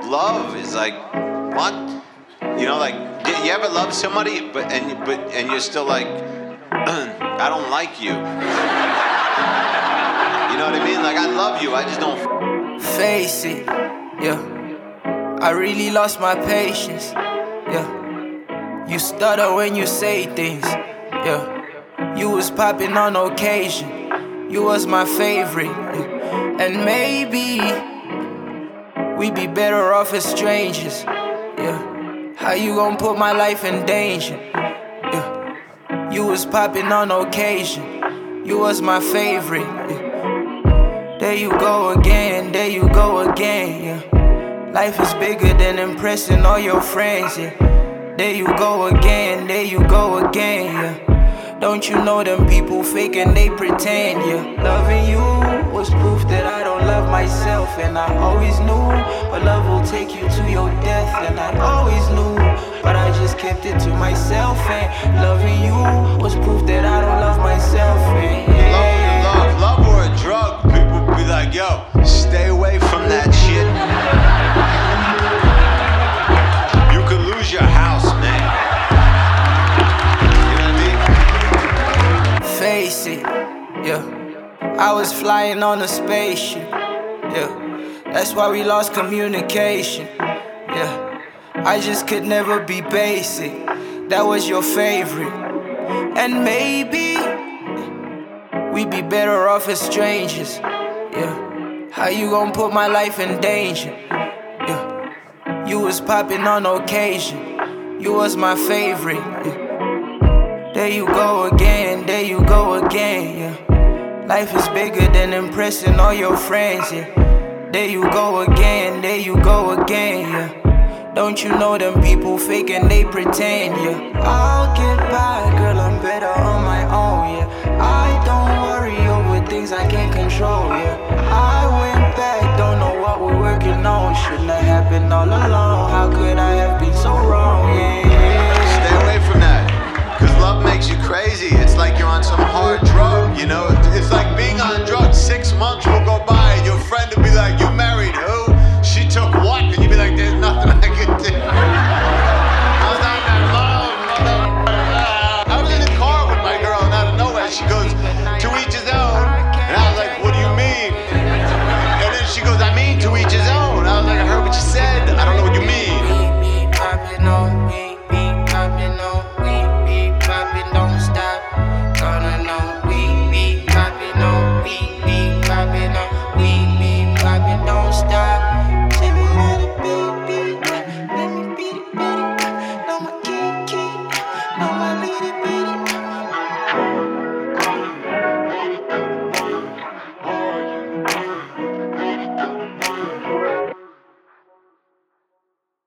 love is like, what? You know, like, you ever love somebody, but you're still like, I don't like you. You know what I mean? Like, I love you, I just don't. Face it, yeah. I really lost my patience, yeah. You stutter when you say things, yeah. You was popping on occasion. You was my favorite, yeah. And maybe we be better off as strangers, yeah. How you gon' put my life in danger, yeah. You was popping on occasion. You was my favorite, yeah. There you go again, there you go again, yeah. Life is bigger than impressing all your friends, yeah. There you go again, there you go again, yeah. Don't you know them people fake and they pretend, yeah. Loving you was proof that I don't love myself, and I always knew. But love will take you to your death, and I always knew. But I just kept it to myself, and loving you was proof that I don't love myself, and yeah. Love or a drug, people be like, yo, stay away from that shit. You could lose your house, man. Face it, yeah. I was flying on a spaceship, yeah. That's why we lost communication, yeah. I just could never be basic. That was your favorite. And maybe we be better off as strangers, yeah. How you gon' put my life in danger, yeah. You was popping on occasion. You was my favorite, yeah. There you go again, there you go again, yeah. Life is bigger than impressing all your friends, yeah. There you go again, there you go again, yeah. Don't you know them people fake and they pretend, yeah. I'll get by, girl, I'm better on my own, yeah. I don't worry over things I can't control, yeah. I went back, don't know what we're working on. Shouldn't have happened all along. How could I have been so wrong, yeah. Stay away from that. Cause love makes you crazy. It's like you're on some hard drug, you know? It's like being on drugs. 6 months will go by and your friend will be like, you married